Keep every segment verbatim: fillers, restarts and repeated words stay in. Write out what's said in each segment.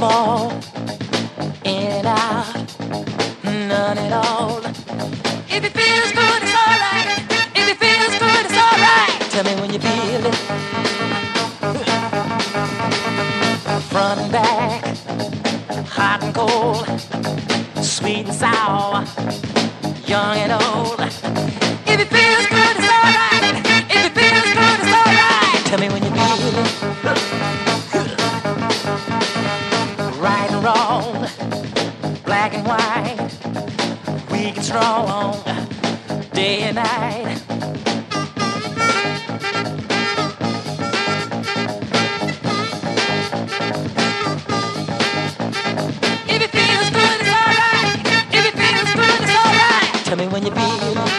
small, in and out, none at all. If it feels good, it's alright. If it feels good, it's alright. Tell me when you feel it. Front and back, hot and cold, sweet and sour, young and old. If it feels good, it's alright. If it feels good, it's alright. Tell me when you feel it. Right and wrong, black and white, weak and strong, day and night. If it feels good, it's alright. If it feels good, it's alright. Tell me when you feel it.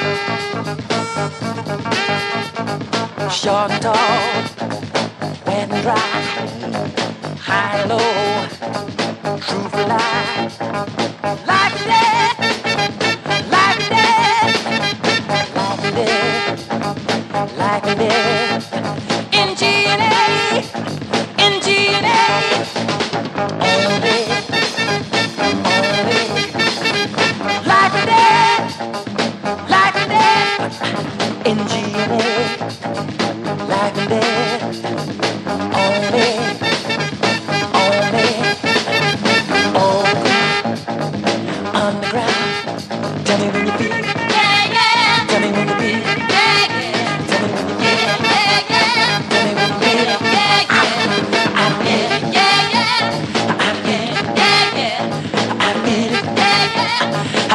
Short and tall, wet and dry, high and low, truth and lie. Life and death, life and death, life and death, life and death. In G and A, in G and A, only, only. Life and death, life and death. In G and A, life and death. Only, only. Underground, tell me when you feel it. Yeah, yeah. Tell me when you feel it. Yeah, yeah. Tell me when you feel it. Yeah, yeah. Tell me when you feel it. Yeah, yeah. I feel it. Yeah, yeah. I feel it. Yeah, yeah. I feel it. Yeah, yeah.